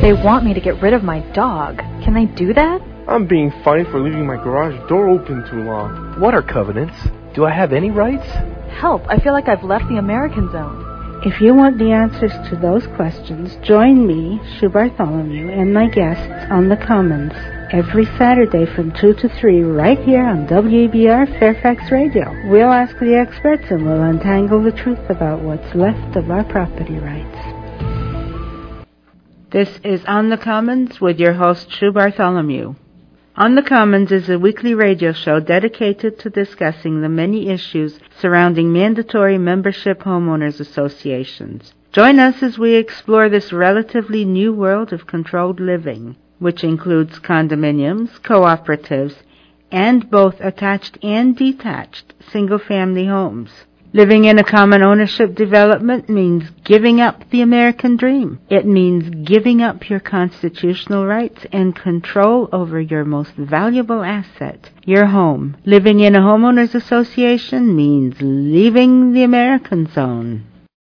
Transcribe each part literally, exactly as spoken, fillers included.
They want me to get rid of my dog. Can they do that? I'm being fined for leaving my garage door open too long. What are covenants? Do I have any rights? Help, I feel like I've left the American zone. If you want the answers to those questions, join me, Sue Bartholomew, and my guests on the Commons every Saturday from two to three right here on W A B R Fairfax Radio. We'll ask the experts and we'll untangle the truth about what's left of our property rights. This is On the Commons with your host, Sue Bartholomew. On the Commons is a weekly radio show dedicated to discussing the many issues surrounding mandatory membership homeowners associations. Join us as we explore this relatively new world of controlled living, which includes condominiums, cooperatives, and both attached and detached single-family homes. Living in a common ownership development means giving up the American dream. It means giving up your constitutional rights and control over your most valuable asset, your home. Living in a homeowners association means leaving the American zone.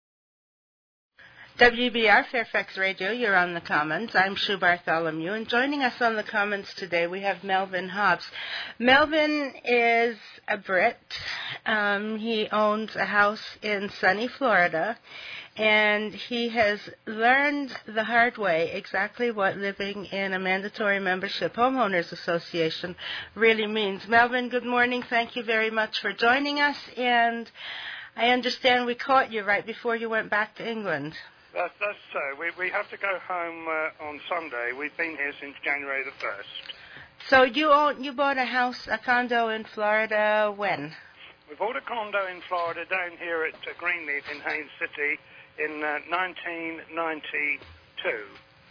W B R Fairfax Radio, you're on the Commons. I'm Sue Bartholomew, and joining us on the Commons today we have Melvin Hobbs. Melvin is a Brit. Um, he owns a house in sunny Florida, and he has learned the hard way exactly what living in a mandatory membership homeowners association really means. Melvin, good morning. Thank you very much for joining us, and I understand we caught you right before you went back to England. That's, that's so. We, we have to go home uh, on Sunday. We've been here since January the first. So you own, you bought a house, a condo in Florida when? We bought a condo in Florida down here at uh, Greenleaf in Haines City in uh, nineteen ninety-two.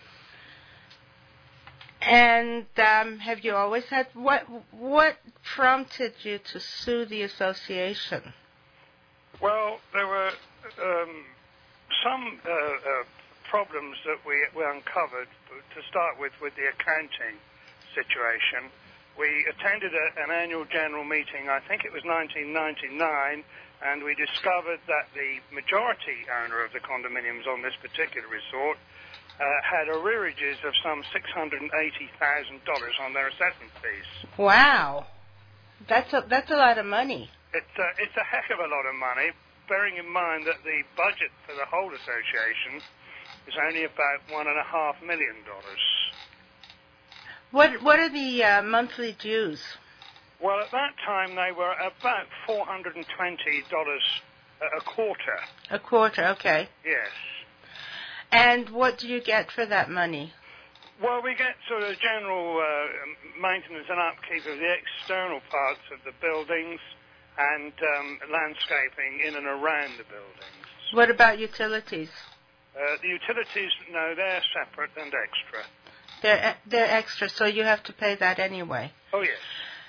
And um, have you always had, what, what prompted you to sue the association? Well, there were um, some uh, uh, problems that we, we uncovered to start with with the accounting situation. We attended a, an annual general meeting, I think it was nineteen ninety-nine, and we discovered that the majority owner of the condominiums on this particular resort uh, had arrearages of some six hundred eighty thousand dollars on their assessment fees. Wow. That's a, that's a lot of money. It's a, it's a heck of a lot of money, bearing in mind that the budget for the whole association is only about one and a half million dollars. What what are the uh, monthly dues? Well, at that time they were about four hundred twenty dollars a quarter. A quarter, okay. Yes. And what do you get for that money? Well, we get sort of general uh, maintenance and upkeep of the external parts of the buildings and um, landscaping in and around the buildings. What about utilities? Uh, the utilities, no, they're separate and extra. They're they're extra, so you have to pay that anyway. Oh, yes.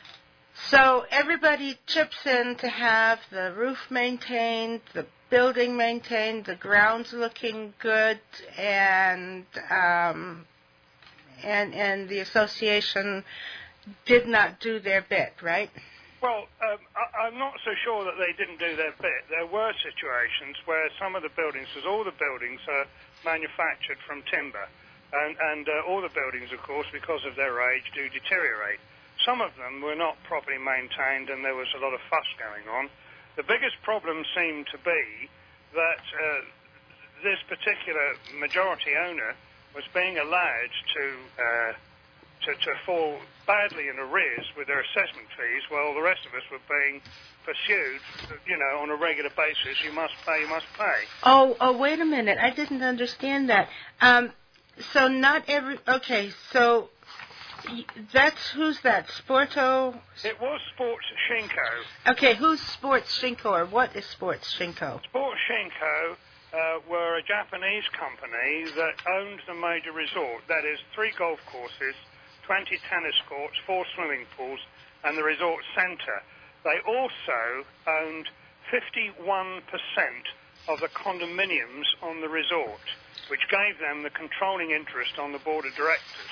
So everybody chips in to have the roof maintained, the building maintained, the grounds looking good, and um, and and the association did not do their bit, right? Well, um, I, I'm not so sure that they didn't do their bit. There were situations where some of the buildings, because all the buildings are manufactured from timber, and, and uh, all the buildings, of course, because of their age, do deteriorate. Some of them were not properly maintained, and there was a lot of fuss going on. The biggest problem seemed to be that uh, this particular majority owner was being allowed to... Uh, To, to fall badly in arrears with their assessment fees, while the rest of us were being pursued, you know, on a regular basis. You must pay, you must pay. Oh, oh, wait a minute. I didn't understand that. Um, so not every... Okay, so that's... Who's that? Sporto? It was Sports Shinko. Okay, who's Sports Shinko, or what is Sports Shinko? Sports Shinko uh, were a Japanese company that owned the major resort. That is, three golf courses, twenty tennis courts, four swimming pools, and the resort centre. They also owned fifty-one percent of the condominiums on the resort, which gave them the controlling interest on the board of directors.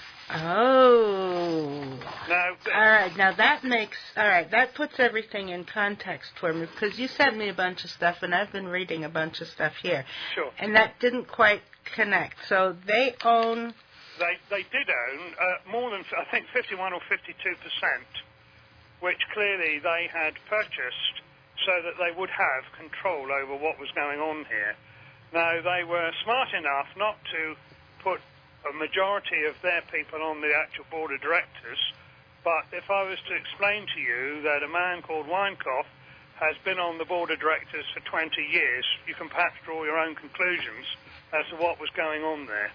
Oh. Now, all right, now that makes, all right, that puts everything in context for me, because you sent me a bunch of stuff, and I've been reading a bunch of stuff here. Sure. And that didn't quite Connect. So they own... They they did own uh, more than, I think, fifty-one or fifty-two percent, which clearly they had purchased so that they would have control over what was going on here. Now, they were smart enough not to put a majority of their people on the actual board of directors, but if I was to explain to you that a man called Weinkoff has been on the board of directors for twenty years, you can perhaps draw your own conclusions as to what was going on there.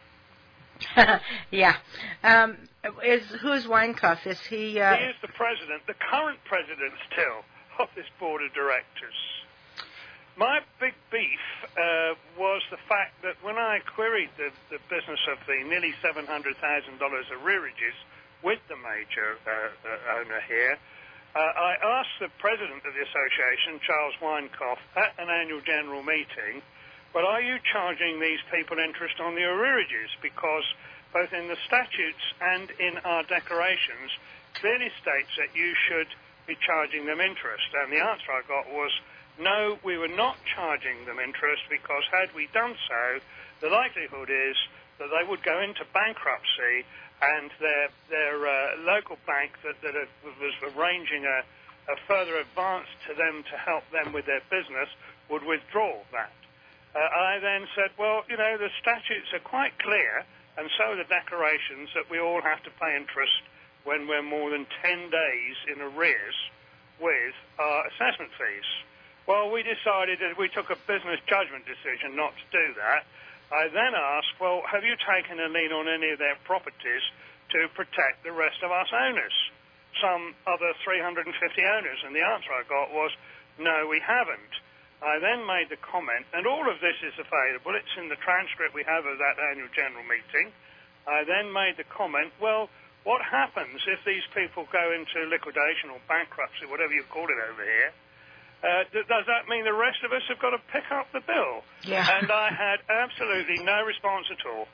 yeah. Um, is who's Weinkoff? Is he? Uh... He is the president, the current president still, of this board of directors. My big beef uh, was the fact that when I queried the, the business of the nearly seven hundred thousand dollars arrearages with the major uh, uh, owner here, uh, I asked the president of the association, Charles Weinkoff, at an annual general meeting, but are you charging these people interest on the arrearages? Because both in the statutes and in our declarations clearly states that you should be charging them interest. And the answer I got was, no, we were not charging them interest, because had we done so, the likelihood is that they would go into bankruptcy and their their uh, local bank that, that was arranging a, a further advance to them to help them with their business would withdraw that. Uh, I then said, well, you know, the statutes are quite clear, and so are the declarations, that we all have to pay interest when we're more than ten days in arrears with our assessment fees. Well, we decided that we took a business judgment decision not to do that. I then asked, well, have you taken a lien on any of their properties to protect the rest of us owners, some other three hundred fifty owners? And the answer I got was, no, we haven't. I then made the comment, and all of this is available, it's in the transcript we have of that annual general meeting. I then made the comment, well, what happens if these people go into liquidation or bankruptcy, whatever you call it over here? Uh, th- does that mean the rest of us have got to pick up the bill? Yeah. And I had absolutely no response at all.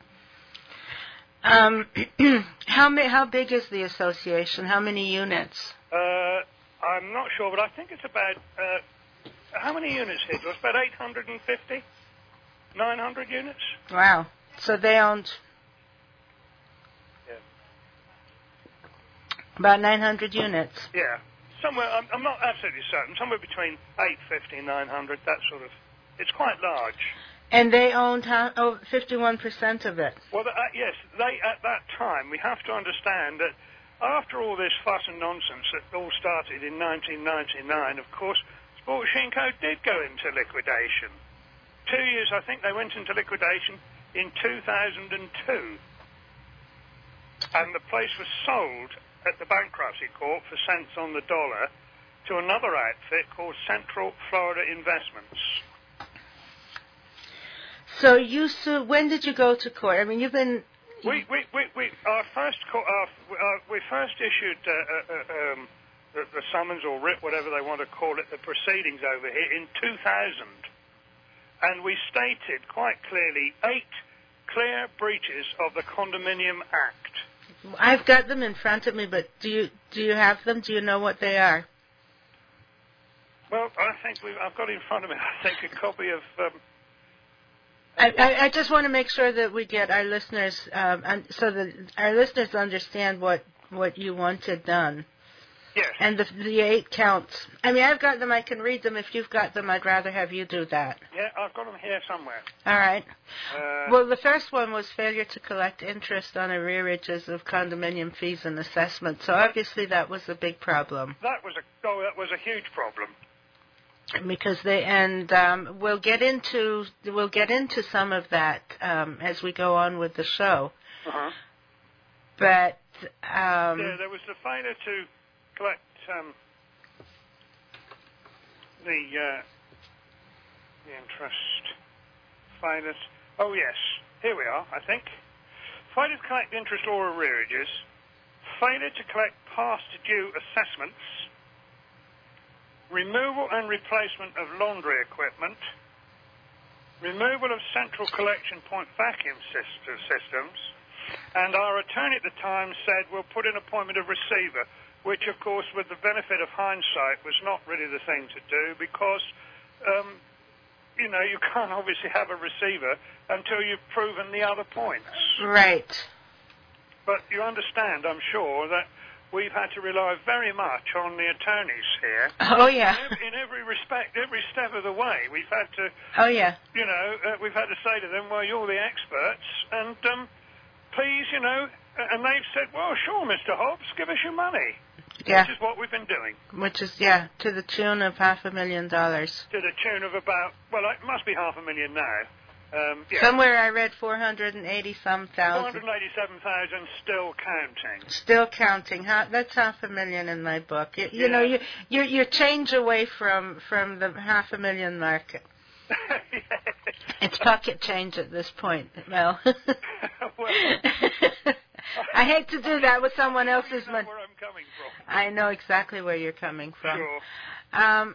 Um, how ma- how big is the association? How many units? Uh, I'm not sure, but I think it's about... Uh, how many units here? It's about eight hundred fifty? nine hundred units? Wow. So they owned... Yeah. About nine hundred units. Yeah. Somewhere, I'm, I'm not absolutely certain, somewhere between eight fifty and nine hundred, that sort of... It's quite large. And they owned how, oh, fifty-one percent of it. Well, uh, yes, they, at that time, we have to understand that after all this fuss and nonsense that all started in nineteen ninety-nine, of course, Sportshinko did go into liquidation. Two years, I think they went into liquidation in two thousand two. And the place was sold at the bankruptcy court for cents on the dollar to another outfit called Central Florida Investments. So you su- when did you go to court? I mean, you've been... We, we, we, we our first co- our, uh, we first issued uh, uh, um, the, the summons or writ, whatever they want to call it, the proceedings over here in two thousand. And we stated quite clearly eight clear breaches of the Condominium Act. I've got them in front of me, but do you do you have them? Do you know what they are? Well, I think we've, I've got in front of me, I think, a copy of... Um, I, I, I just want to make sure that we get our listeners, um, and so that our listeners understand what, what you wanted done. yes. And the, the eight counts. I mean, I've got them. I can read them. If you've got them, I'd rather have you do that. Yeah, I've got them here somewhere. All right. Uh, Well, the first one was failure to collect interest on arrearages of condominium fees and assessments. So obviously that was a big problem. that was a oh, that was a huge problem. Because they and um, we'll get into we'll get into some of that um, as we go on with the show. Uh-huh. But um, Yeah, there was the failure to collect um, the uh, the interest. Failure. Oh yes, here we are. I think failure to collect interest or arrearages. Failure to collect past due assessments. Removal and replacement of laundry equipment. Removal of central collection point vacuum systems. And our attorney at the time said, we'll put in appointment of receiver, which, of course, with the benefit of hindsight, was not really the thing to do because, um, you know, you can't obviously have a receiver until you've proven the other points. Right. But you understand, I'm sure, that we've had to rely very much on the attorneys here. Oh, yeah. In every, in every respect, every step of the way. We've had to, Oh, yeah. you know, uh, we've had to say to them, well, you're the experts, and um, please, you know, and they've said, well, sure, Mister Hobbs, give us your money. Yeah. Which is what we've been doing. Which is, yeah, to the tune of half a million dollars. To the tune of about, well, it must be half a million now. Um, yeah. Somewhere I read four hundred eighty some thousand. four hundred eighty-seven thousand, still counting. Still counting. Huh? That's half a million in my book. You, you yeah. know, you, you're, you're change away from, from the half a million mark. Yes. It's pocket change at this point, Mel. Well, I hate to do that with someone else's you know money. where I'm coming from. I know exactly where you're coming from. Sure. Um,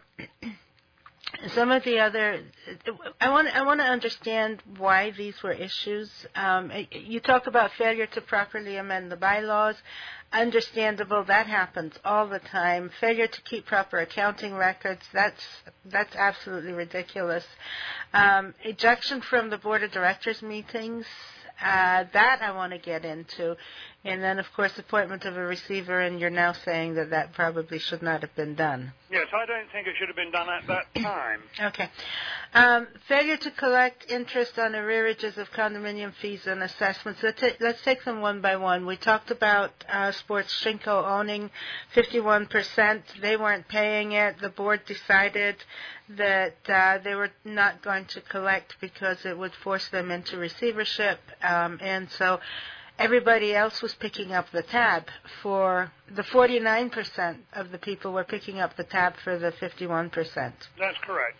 some of the other, I want I want to understand why these were issues. Um, you talk about failure to properly amend the bylaws. Understandable, that happens all the time. Failure to keep proper accounting records, that's that's absolutely ridiculous. Um, ejection from the board of directors meetings, uh, that I want to get into. And then, of course, appointment of a receiver, and you're now saying that that probably should not have been done. Yes, I don't think it should have been done at that time. Okay. Um, failure to collect interest on arrearages of condominium fees and assessments. Let's, ta- let's take them one by one. We talked about uh, Sports Shinko owning fifty-one percent. They weren't paying it. The board decided that uh, they were not going to collect because it would force them into receivership. Um, and so everybody else was picking up the tab for the forty-nine percent of the people were picking up the tab for the fifty-one percent. That's correct.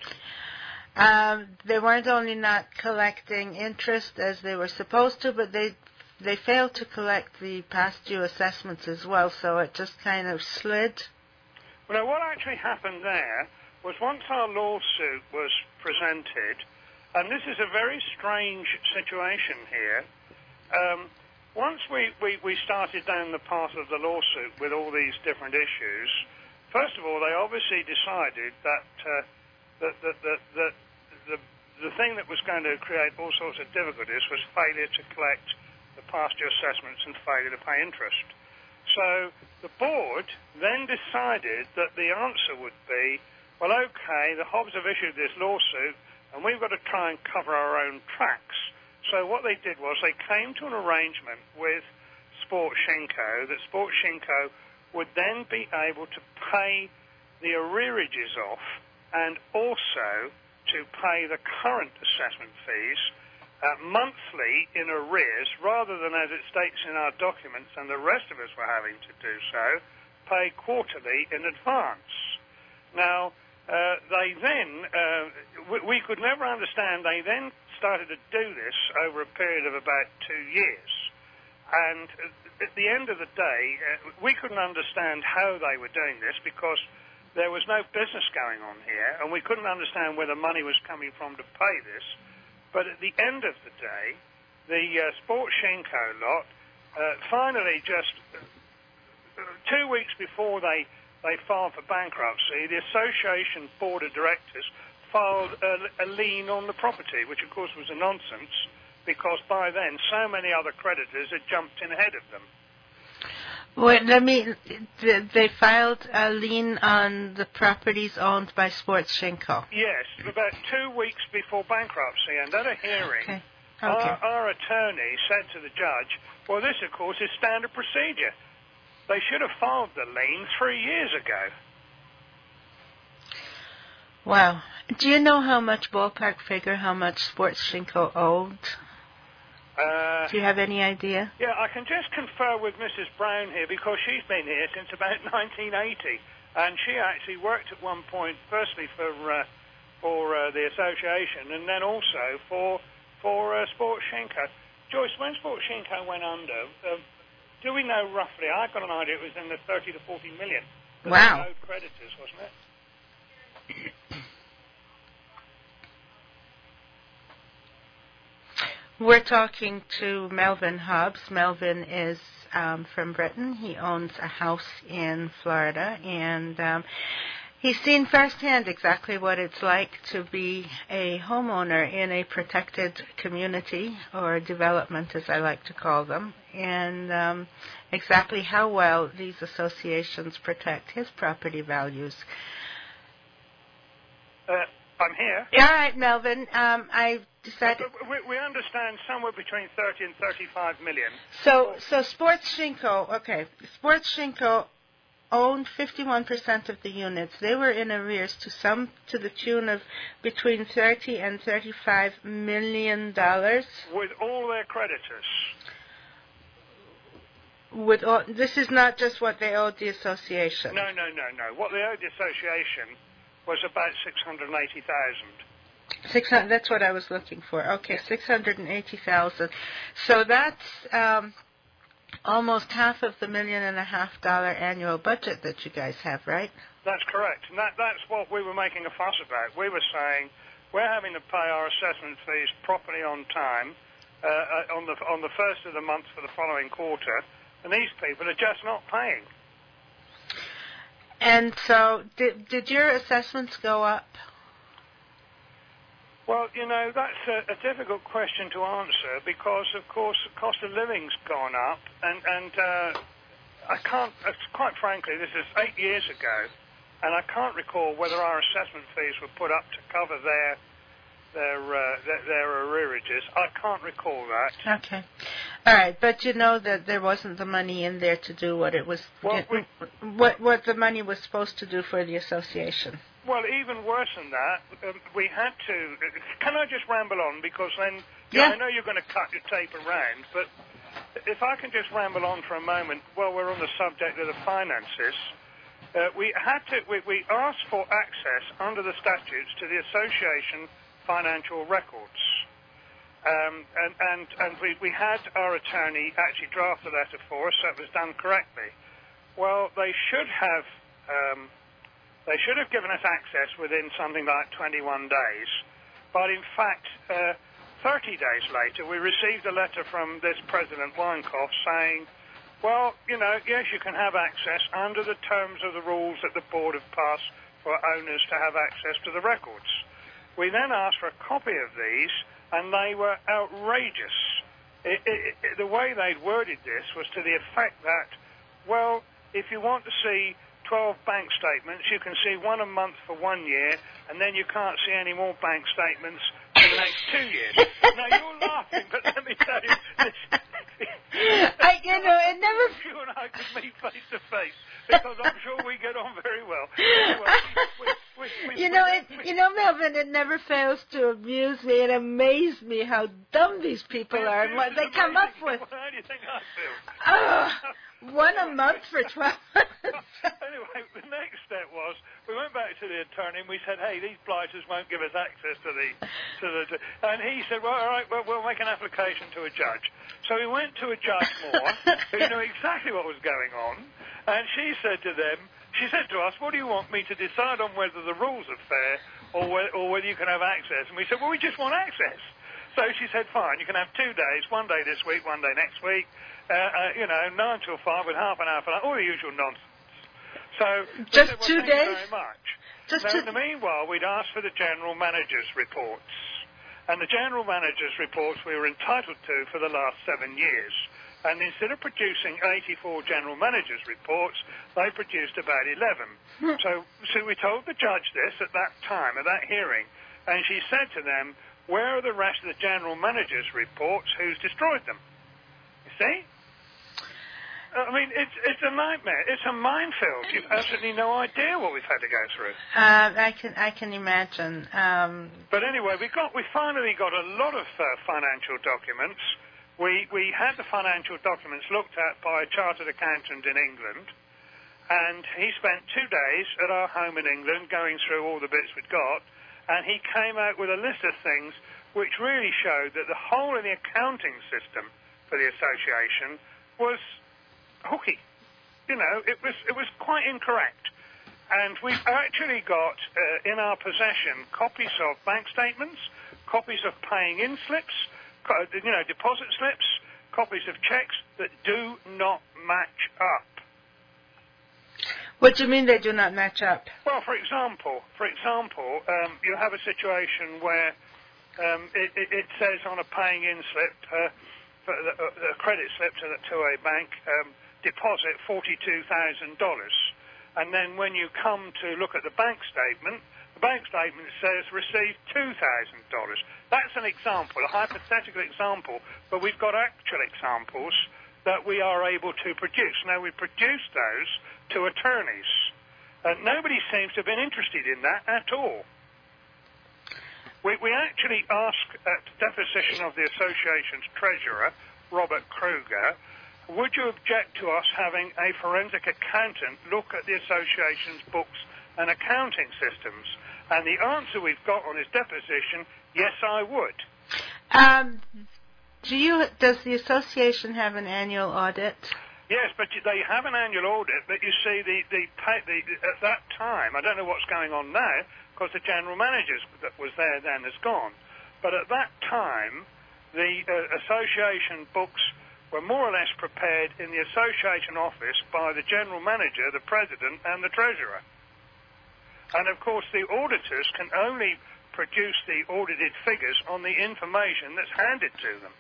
Um, they weren't only not collecting interest as they were supposed to, but they they failed to collect the past due assessments as well, so it just kind of slid. Well, now, what actually happened there was once our lawsuit was presented, and this is a very strange situation here, um, once we, we, we started down the path of the lawsuit with all these different issues, first of all, they obviously decided that uh, that, that, that, that the, the thing that was going to create all sorts of difficulties was failure to collect the past due assessments and failure to pay interest. So the board then decided that the answer would be, well, okay, the Hobbs have issued this lawsuit, and we've got to try and cover our own tracks. So what they did was they came to an arrangement with Sport Shinko that Sport Shinko would then be able to pay the arrearages off and also to pay the current assessment fees uh, monthly in arrears, rather than, as it states in our documents and the rest of us were having to do so, pay quarterly in advance. Now, uh, they then, uh, we, we could never understand, they then started to do this over a period of about two years. And at the end of the day, uh, we couldn't understand how they were doing this because there was no business going on here, and we couldn't understand where the money was coming from to pay this. But at the end of the day, the uh, Sport Shinko lot uh, finally just uh, two weeks before they, they filed for bankruptcy, the association board of directors filed a, a lien on the property, which of course was a nonsense because by then so many other creditors had jumped in ahead of them. Wait, let me. They filed a lien on the properties owned by Sports Shinko. Yes, about two weeks before bankruptcy, and at a hearing, Okay. Okay. Our, our attorney said to the judge, well, this, of course, is standard procedure. They should have filed the lien three years ago. Wow. Do you know how much, ballpark figure, how much Sports Shinko owed? Uh, Do you have any idea? yeah, I can just confer with Missus Brown here because she's been here since about nineteen eighty, and she actually worked at one point, firstly for uh, for uh, the association, and then also for for uh, Sports Shinko. Joyce, when Sports Shinko went under, uh, do we know roughly? I got an idea it was in the thirty to forty million. Wow. Owed creditors, wasn't it? We're talking to Melvin Hobbs. Melvin is um, from Britain. He owns a house in Florida, and um, He's seen firsthand exactly what it's like to be a homeowner in a protected community, or development as I like to call them, and um, exactly how well these associations protect his property values. Uh, I'm here. All right, Melvin. Um, I decided... We, we understand somewhere between thirty and thirty-five million. So, so Sports Shinko, okay, Sports Shinko owned fifty-one percent of the units. They were in arrears to some to the tune of between thirty and thirty-five million dollars. With all their creditors. With all, this is not just what they owed the association. No, no, no, no. What they owed the association was about six hundred eighty thousand. Six hundred. That's what I was looking for. Okay, six hundred eighty thousand. So that's um, almost half of the million and a half dollar annual budget that you guys have, right? That's correct, and that, that's what we were making a fuss about. We were saying we're having to pay our assessment fees properly on time uh, on the on the first of the month for the following quarter, and these people are just not paying. And so, did did your assessments go up? Well, you know, that's a, a difficult question to answer because, of course, the cost of living's gone up, and, and uh, I can't, uh, quite frankly, this is eight years ago, and I can't recall whether our assessment fees were put up to cover their their uh, their, their arrearages. I can't recall that. Okay. All right, but you know that there wasn't the money in there to do what it was, well, it, we, what what the money was supposed to do for the association. Well, even worse than that, um, we had to... Can I just ramble on? Because then... Yeah. I know you're going to cut your tape around, but if I can just ramble on for a moment while we're on the subject of the finances, uh, we had to... We, we asked for access under the statutes to the association financial records. Um, and and, and we, we had our attorney actually draft a letter for us, so it was done correctly. Well, they should have... Um, They should have given us access within something like twenty-one days. But in fact, uh, thirty days later, we received a letter from this President Weinkoff saying, well, you know, yes, you can have access under the terms of the rules that the board have passed for owners to have access to the records. We then asked for a copy of these, and they were outrageous. It, it, it, the way they'd worded this was to the effect that, well, if you want to see twelve bank statements, you can see one a month for one year, and then you can't see any more bank statements for the next two years. Now, you're laughing, but let me tell you, this, I, you know, it never... You and I could meet face to face, because I'm sure we get on very well. Anyway, we, we, we, you know, we, it, we, you know, Melvin, it never fails to amuse me and amaze me how dumb these people are and what they come up with. How do you think I feel? Oh, one a month for twelve months. Anyway, the next step was we went back to the attorney and we said, "Hey, these blighters won't give us access to the to the." To, and he said, "Well, all right, well, we'll make an application to a judge." So we went to a Judge Moore, who knew exactly what was going on, and she said to them, she said to us, "What do you want me to decide on whether the rules are fair or whe- or whether you can have access?" And we said, "Well, we just want access." So she said, "Fine, you can have two days, one day this week, one day next week." Uh, uh, you know, nine till five with half an hour for that, all the usual nonsense. So, just said, well, two thank days? you very much. Just now, two... in the meanwhile, we'd asked for the general manager's reports. And the general manager's reports we were entitled to for the last seven years. And instead of producing eighty-four general managers' reports, they produced about eleven. so, so we told the judge this at that time, at that hearing, and she said to them, where are the rest of the general managers' reports? Who's destroyed them? You see? I mean, it's it's a nightmare. It's a minefield. You've absolutely no idea what we've had to go through. Uh, I can I can imagine. Um... But anyway, we got we finally got a lot of uh, financial documents. We we had the financial documents looked at by a chartered accountant in England, and he spent two days at our home in England going through all the bits we'd got, and he came out with a list of things which really showed that the whole of the accounting system for the association was hooky. You know, it was it was quite incorrect. And we've actually got uh, in our possession copies of bank statements, copies of paying in slips, co- you know, deposit slips, copies of checks that do not match up. What do you mean they do not match up? Well, for example, for example, um, you have a situation where um, it, it, it says on a paying-in slip, uh, for the, uh, the credit slip to the to a bank, um, deposit forty-two thousand dollars, and then when you come to look at the bank statement, the bank statement says received two thousand dollars. That's an example, a hypothetical example, but we've got actual examples that we are able to produce. Now, we produce those to attorneys. Uh, nobody seems to have been interested in that at all. We, we actually asked at deposition of the association's treasurer, Robert Kruger, would you object to us having a forensic accountant look at the association's books and accounting systems? And the answer we've got on his deposition, yes, I would. Um, do you? Does the association have an annual audit? Yes, but they have an annual audit, but you see, the, the, the, at that time, I don't know what's going on now, because the general manager that was there then has gone. But at that time, the uh, association books were more or less prepared in the association office by the general manager, the president, and the treasurer. And, of course, the auditors can only produce the audited figures on the information that's handed to them.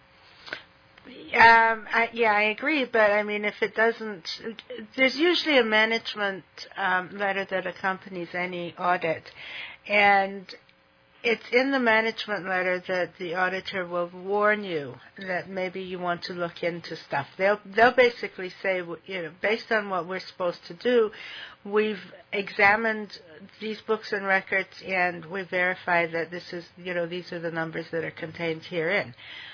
Um, I, yeah, I agree, but I mean, if it doesn't, there's usually a management um, letter that accompanies any audit, and it's in the management letter that the auditor will warn you that maybe you want to look into stuff. They'll they'll basically say, you know, based on what we're supposed to do, we've examined these books and records, and we verify that this is, you know, these are the numbers that are contained herein.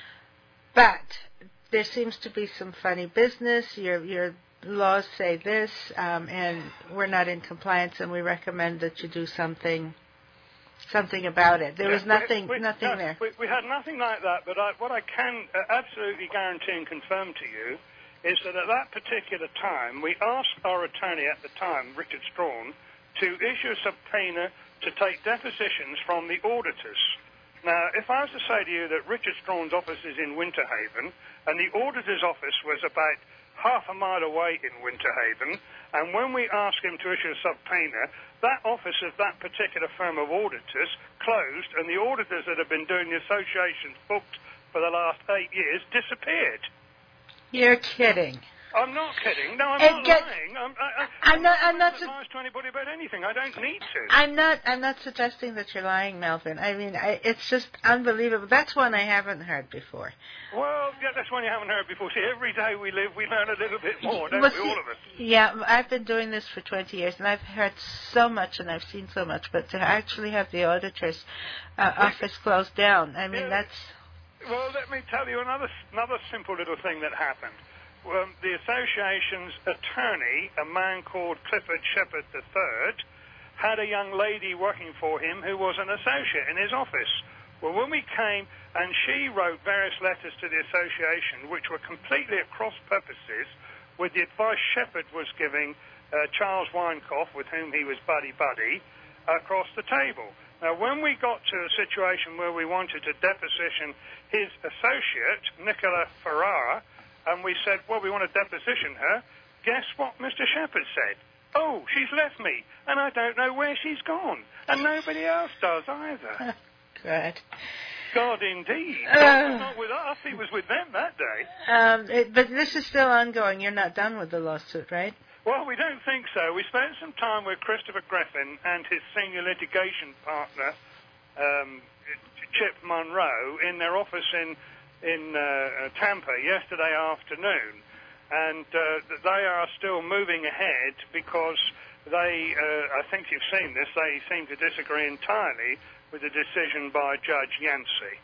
But there seems to be some funny business. Your your laws say this, um, and we're not in compliance, and we recommend that you do something something about it. There yeah, was nothing we, we, nothing no, there. We, we had nothing like that, but I, what I can uh, absolutely guarantee and confirm to you is that at that particular time, we asked our attorney at the time, Richard Strawn, to issue a subpoena to take depositions from the auditors. Now, if I was to say to you that Richard Strawn's office is in Winter Haven, and the auditor's office was about half a mile away in Winter Haven, and when we asked him to issue a subpoena, that office of that particular firm of auditors closed, and the auditors that have been doing the association's books for the last eight years disappeared. You're kidding. I'm not kidding. No, I'm It not gets, lying. I'm, I, I, I'm I'm not. not I'm not. su- advise to anybody about anything. I don't need to. I'm not. I'm not suggesting that you're lying, Melvin. I mean, I, it's just unbelievable. That's one I haven't heard before. Well, yeah, that's one you haven't heard before. See, every day we live, we learn a little bit more, don't well, we, see, all of us? Yeah, I've been doing this for twenty years, and I've heard so much, and I've seen so much. But to actually have the auditor's uh, office closed down, I mean, yeah, that's. Well, let me tell you another another simple little thing that happened. Um, the association's attorney, a man called Clifford Shepherd the third, had a young lady working for him who was an associate in his office. Well, when we came, and she wrote various letters to the association which were completely at cross purposes with the advice Shepherd was giving uh, Charles Winecoff, with whom he was buddy-buddy, across the table. Now, when we got to a situation where we wanted to deposition his associate, Nicola Ferrara, and we said, well, we want to deposition her, guess what Mister Shepherd said? Oh, she's left me, and I don't know where she's gone. And nobody else does either. Good. God, indeed. Uh, God was not with us, he was with them that day. Um, it, but this is still ongoing. You're not done with the lawsuit, right? Well, we don't think so. We spent some time with Christopher Griffin and his senior litigation partner, um, Chip Monroe, in their office in in uh, Tampa yesterday afternoon, and uh, they are still moving ahead because they, uh, I think you've seen this, they seem to disagree entirely with the decision by Judge Yancey.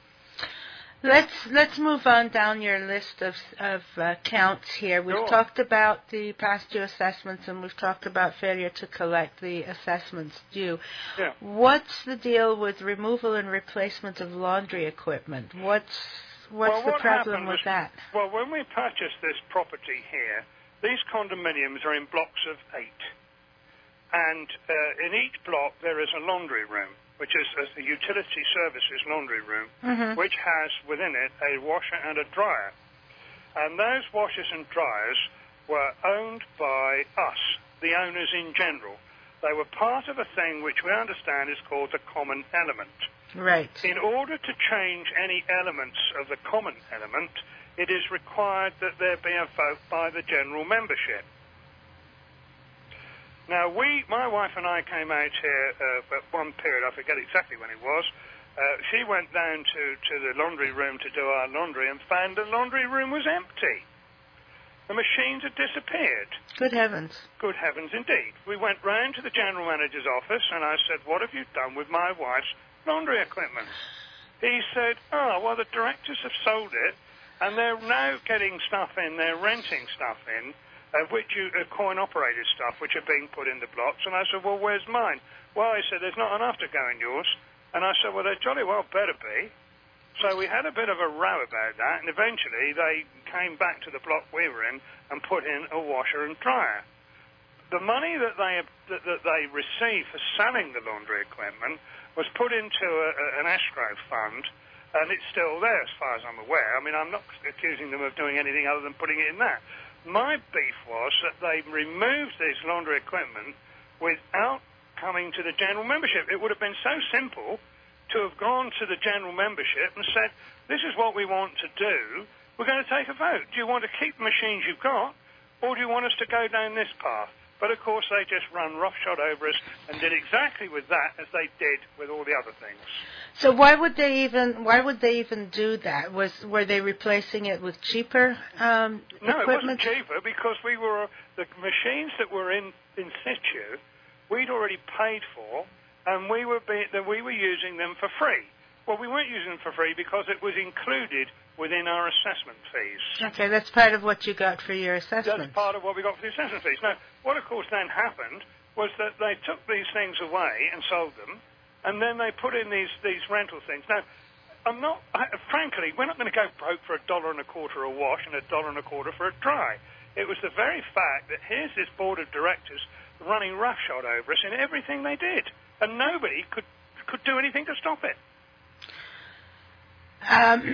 Let's let's move on down your list of of uh, counts here. We've Sure. talked about the past due assessments, and we've talked about failure to collect the assessments due. Yeah. What's the deal with removal and replacement of laundry equipment? What's what's well, the what problem with was, that? Well, when we purchased this property here, these condominiums are in blocks of eight, and uh, in each block there is a laundry room, which is a utility services laundry room, Mm-hmm. which has within it a washer and a dryer. And those washers and dryers were owned by us, the owners in general. They were part of a thing which we understand is called the common element. Right. In order to change any elements of the common element, it is required that there be a vote by the general membership. Now, we, my wife and I came out here uh, at one period, I forget exactly when it was. Uh, she went down to, to the laundry room to do our laundry and found the laundry room was empty. The machines had disappeared. Good heavens. Good heavens indeed. We went round to the general manager's office and I said, what have you done with my wife's laundry equipment? He said, oh, well, the directors have sold it and they're now getting stuff in, they're renting stuff in, uh, which you, uh, coin-operated stuff, which are being put in the blocks. And I said, well, where's mine? Well, he said, there's not enough to go in yours. And I said, well, there jolly well better be. So we had a bit of a row about that, and eventually they came back to the block we were in and put in a washer and dryer. The money that they that, that they received for selling the laundry equipment was put into a, a, an escrow fund, and it's still there as far as I'm aware. I mean, I'm not accusing them of doing anything other than putting it in that. My beef was that they removed this laundry equipment without coming to the general membership. It would have been so simple to have gone to the general membership and said, this is what we want to do, we're going to take a vote. Do you want to keep the machines you've got, or do you want us to go down this path? But, of course, they just run roughshod over us and did exactly with that as they did with all the other things. So why would they even why would they even do that? Was Were they replacing it with cheaper um, no, equipment? No, it wasn't cheaper because we were the machines that were in, in situ, we'd already paid for, and we were be, that we were using them for free. Well, we weren't using them for free because it was included within our assessment fees. Okay, that's part of what you got for your assessment. That's part of what we got for the assessment fees. Now, what of course then happened was that they took these things away and sold them, and then they put in these, these rental things. Now, I'm not, I, frankly, we're not going to go broke for a dollar and a quarter a wash and a dollar and a quarter for a dry. It was the very fact that here's this board of directors running roughshod over us in everything they did, and nobody could could do anything to stop it. Um,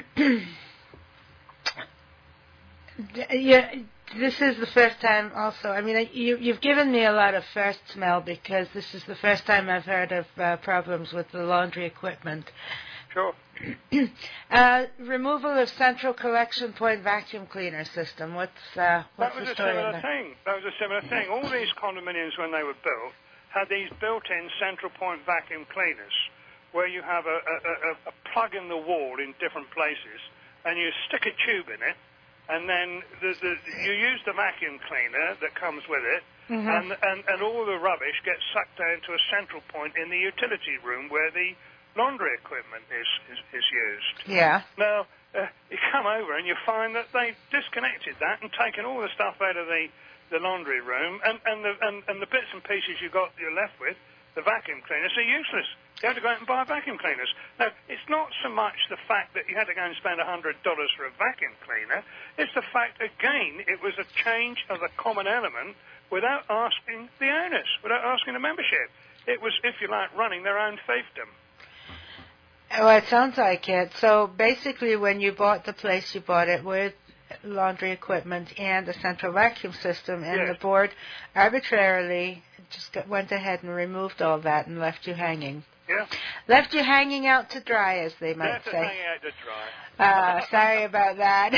yeah, this is the first time also. I mean, you, you've given me a lot of first smell because this is the first time I've heard of uh, problems with the laundry equipment. Sure. uh, removal of central collection point vacuum cleaner system. What's, uh, what's that was the a story similar on that? thing. That was a similar thing. All these condominiums, when they were built, had these built-in central point vacuum cleaners, where you have a, a, a, a plug in the wall in different places, and you stick a tube in it, and then the, the, you use the vacuum cleaner that comes with it, mm-hmm. and, and, and all the rubbish gets sucked down to a central point in the utility room where the laundry equipment is, is, is used. Yeah. Now, uh, you come over and you find that they disconnected that and taken all the stuff out of the, the laundry room, and, and, the, and, and the bits and pieces you got you're left with, the vacuum cleaners, are useless. You have to go out and buy vacuum cleaners. Now, it's not so much the fact that you had to go and spend one hundred dollars for a vacuum cleaner. It's the fact, again, it was a change of a common element without asking the owners, without asking the membership. It was, if you like, running their own fiefdom. Well, it sounds like it. So basically, when you bought the place, you bought it with laundry equipment and a central vacuum system, and Yes. the board arbitrarily just got, went ahead and removed all that and left you hanging. Yeah. Left you hanging out to dry, as they might That's say. hanging out to dry. Uh, sorry about that.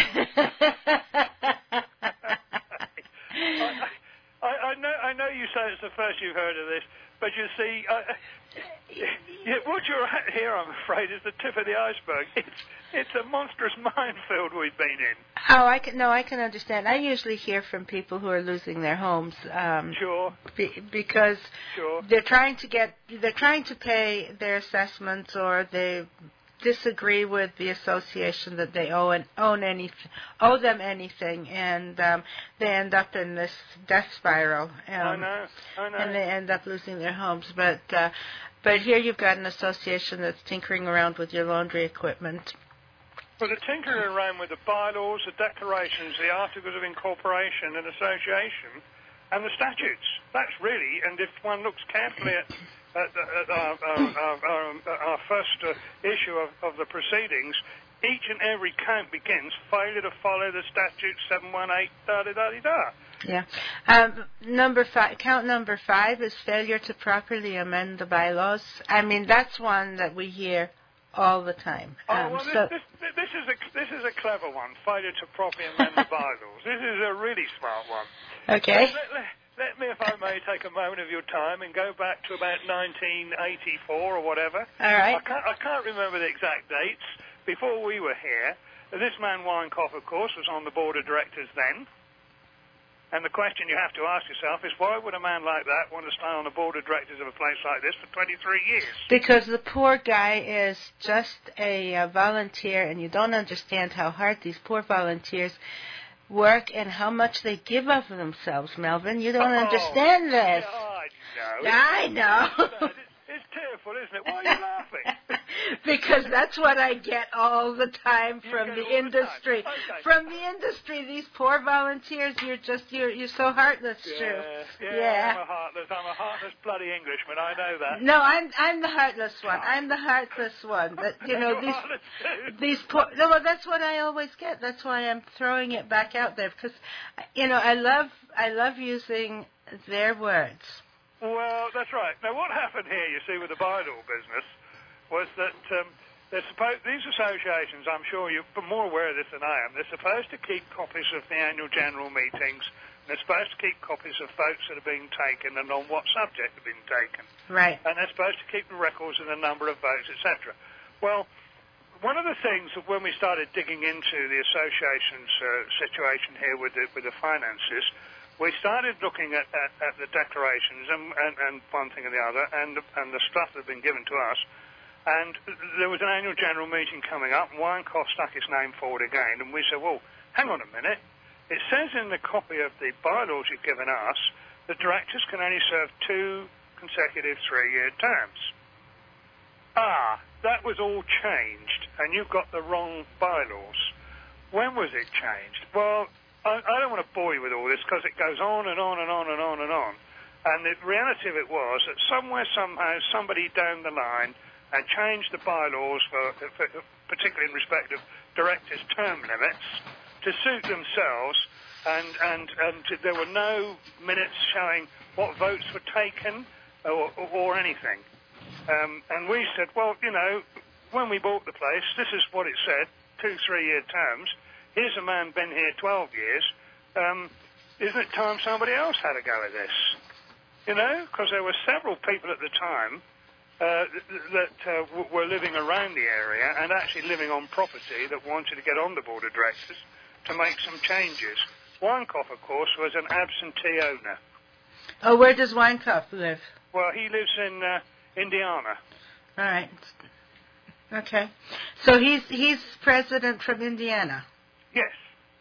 I, I, I know. I know you say it's the first you've heard of this, but you see, uh, yeah, what you're at here, I'm afraid, is the tip of the iceberg. It's it's a monstrous minefield we've been in. Oh, I can no, I can understand. I usually hear from people who are losing their homes. Um, Sure. Be, because Sure. they're trying to get, they're trying to pay their assessments, or they disagree with the association that they owe and own any, owe them anything, and um, they end up in this death spiral. Um, I know. I know. And they end up losing their homes. But uh, but here you've got an association that's tinkering around with your laundry equipment. Well, the tinkering around with the bylaws, the declarations, the articles of incorporation and association, and the statutes. That's really, and if one looks carefully at, at, at our, our, our, our, our first uh, issue of, of the proceedings, each and every count begins, failure to follow the statute seven one eight, da-da-da-da-da. Yeah. Um, number five, count number five is failure to properly amend the bylaws. I mean, that's one that we hear all the time. Oh, um, well, so this, this, this, is a, this is a clever one, failure to properly amend the bylaws. This is a really smart one. Okay. Let, let, let me, if I may, take a moment of your time and go back to about nineteen eighty-four or whatever. All right. I can't, I can't remember the exact dates. Before we were here, this man Weinkoff, of course, was on the board of directors then. And the question you have to ask yourself is, why would a man like that want to stay on the board of directors of a place like this for twenty-three years? Because the poor guy is just a uh, volunteer, and you don't understand how hard these poor volunteers work and how much they give of themselves, Melvin. You don't oh, understand this. Yeah, I know. I know. It's, it's tearful, isn't it? Why are you laughing? Because that's what I get all the time You from get the all the industry. time. Okay. From the industry, these poor volunteers, you're just, you're, you're so heartless, Yeah, Stu. yeah, Yeah. I'm a heartless, I'm a heartless bloody Englishman, I know that. No, I'm I'm the heartless one. I'm the heartless one. That you know You're these heartless too. these poor. No, well, that's what I always get. That's why I'm throwing it back out there because, you know, I love I love using their words. Well, that's right. Now, what happened here, you see, with the bylaw business, was that um, they're supposed, these associations, I'm sure you're more aware of this than I am, they're supposed to keep copies of the annual general meetings, and they're supposed to keep copies of votes that are being taken and on what subject have been taken. Right. And they're supposed to keep the records of the number of votes, et cetera. Well, one of the things that when we started digging into the association's uh, situation here with the, with the finances, we started looking at, at, at the declarations and, and, and one thing and the other, and, and the stuff that had been given to us. And there was an annual general meeting coming up, and Weinkoff stuck his name forward again, and we said, well, hang on a minute. It says in the copy of the bylaws you've given us that directors can only serve two consecutive three-year terms. Ah, that was all changed, and you've got the wrong bylaws. When was it changed? Well, I, I don't want to bore you with all this because it goes on and on and on and on and on. And the reality of it was that somewhere, somehow, somebody down the line had changed the bylaws, for, for, particularly in respect of directors' term limits, to suit themselves, and, and, and there were no minutes showing what votes were taken or, or, or anything. Um, and we said, well, you know, when we bought the place, this is what it said, two three-year terms. Here's a man been here twelve years. Um, isn't it time somebody else had a go at this? You know, because there were several people at the time uh, that uh, w- were living around the area and actually living on property that wanted to get on the board of directors to make some changes. Weinkoff, of course, was an absentee owner. Oh, where does Weinkoff live? Well, he lives in uh, Indiana. All right. Okay. So he's he's president from Indiana. Yes.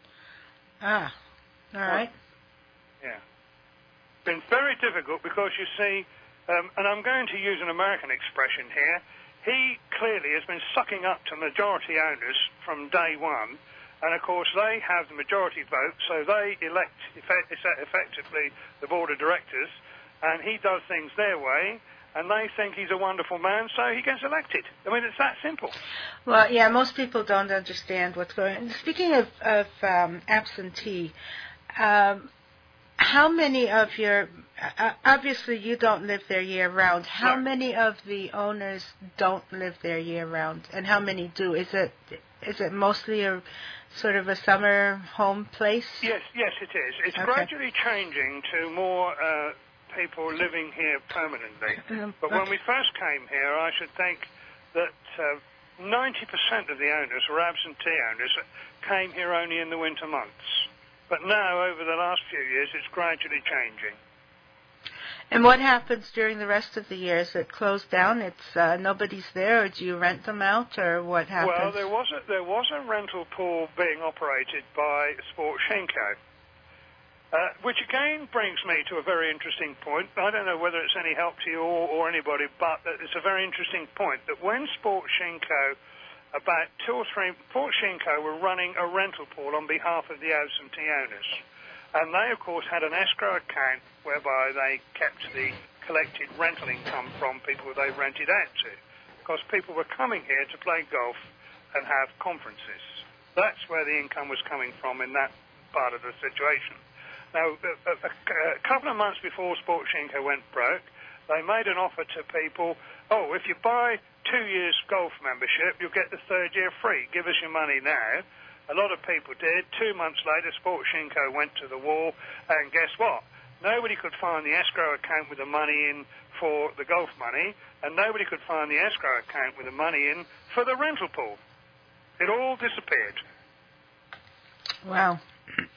Ah. All right. Yeah. Been very difficult because you see, um, and I'm going to use an American expression here, he clearly has been sucking up to majority owners from day one, and of course they have the majority vote, so they elect effect- effectively the board of directors, and he does things their way, and they think he's a wonderful man, so he gets elected. I mean, it's that simple. Well, yeah, most people don't understand what's going on. Speaking of, of um, absentee, um, how many of your, uh, obviously you don't live there year-round, how No. many of the owners don't live there year-round, and how many do? Is it is it mostly a sort of a summer home place? Yes, yes, it is. It's Okay. gradually changing to more uh, people living here permanently. Um, But when okay. we first came here, I should think that uh, ninety percent of the owners were absentee owners that came here only in the winter months. But now, over the last few years, it's gradually changing. And what happens during the rest of the year? Is it closed down? It's uh, nobody's there, or do you rent them out, or what happens? Well, there was a, there was a rental pool being operated by Sport Shinko, uh, which again brings me to a very interesting point. I don't know whether it's any help to you or, or anybody, but it's a very interesting point that when Sport Shinko, about two or three, Sport Shinko were running a rental pool on behalf of the absentee owners. And they, of course, had an escrow account whereby they kept the collected rental income from people they rented out to. Because people were coming here to play golf and have conferences. That's where the income was coming from in that part of the situation. Now, a, a, a couple of months before Sportshinko went broke, they made an offer to people, oh, if you buy two years golf membership, you'll get the third year free. Give us your money now. A lot of people did. Two months later, Sportshinko went to the wall, and guess what? Nobody could find the escrow account with the money in for the golf money, and nobody could find the escrow account with the money in for the rental pool. It all disappeared. Wow.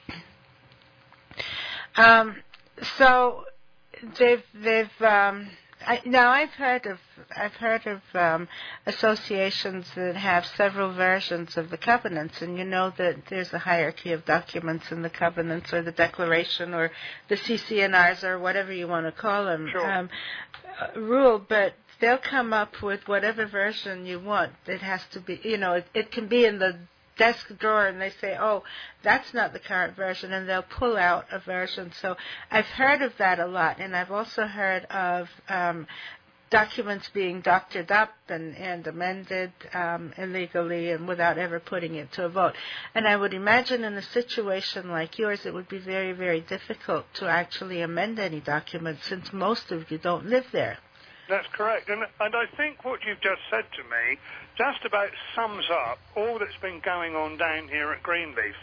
Um, so they've they've um, I, now I've heard of I've heard of um, associations that have several versions of the covenants, and you know that there's a hierarchy of documents in the covenants, or the declaration, or the C C N Rs, or whatever you want to call them. Sure. Um, uh, rule, but they'll come up with whatever version you want. It has to be, you know, it, it can be in the desk drawer, and they say, oh, that's not the current version, and they'll pull out a version. So I've heard of that a lot, and I've also heard of um, documents being doctored up and, and amended um, illegally and without ever putting it to a vote. And I would imagine in a situation like yours, it would be very, very difficult to actually amend any document, since most of you don't live there. That's correct. And, and I think what you've just said to me just about sums up all that's been going on down here at Greenleaf.